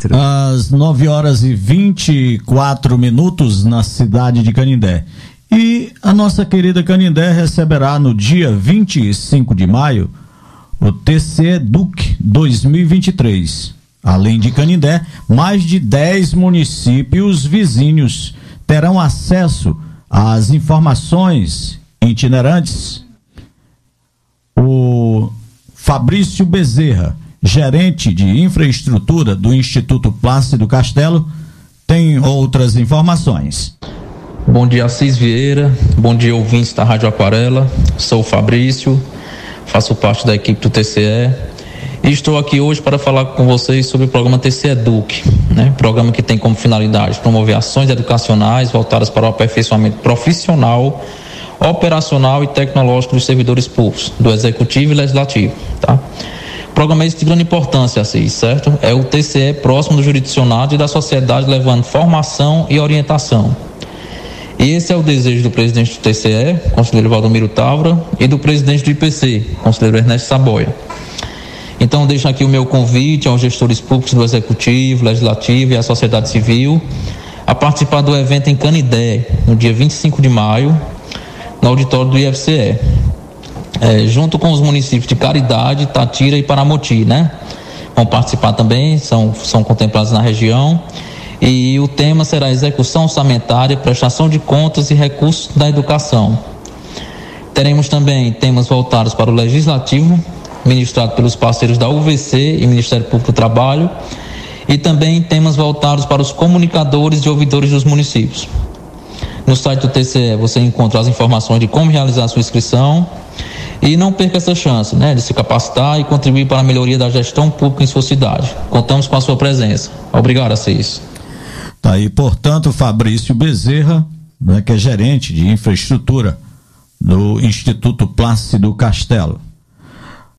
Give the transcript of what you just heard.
Cícero? Às 9h24 na cidade de Canindé. E a nossa querida Canindé receberá no dia 25 de maio o TCE EDUC 2023. Além de Canindé, mais de 10 municípios vizinhos terão acesso às informações itinerantes. O Fabrício Bezerra, gerente de infraestrutura do Instituto Plácido Castelo, tem outras informações. Bom dia, Assis Vieira. Bom dia, ouvintes da Rádio Aquarela. Sou o Fabrício, faço parte da equipe do TCE e estou aqui hoje para falar com vocês sobre o programa TCE EDUC, programa que tem como finalidade promover ações educacionais voltadas para o aperfeiçoamento profissional, operacional e tecnológico dos servidores públicos, do Executivo e Legislativo, tá? Programa esse de grande importância, Assis, certo? É o TCE próximo do jurisdicionado e da sociedade, levando formação e orientação. E esse é o desejo do presidente do TCE, conselheiro Valdomiro Távora, e do presidente do IPC, conselheiro Ernesto Saboia. Então, deixo aqui o meu convite aos gestores públicos do Executivo, Legislativo e à sociedade civil a participar do evento em Canindé, no dia 25 de maio, no auditório do IFCE. Junto com os municípios de Caridade, Tatira e Paramoti, vão participar também, são contemplados na região, e o tema será execução orçamentária, prestação de contas e recursos da educação. Teremos também temas voltados para o Legislativo, ministrado pelos parceiros da UVC e Ministério Público do Trabalho, e também temas voltados para os comunicadores e ouvidores dos municípios. No site do TCE você encontra as informações de como realizar a sua inscrição. E não perca essa chance, de se capacitar e contribuir para a melhoria da gestão pública em sua cidade. Contamos com a sua presença. Obrigado, Assis. Tá aí, portanto, Fabrício Bezerra, que é gerente de infraestrutura do Instituto Plácido Castelo.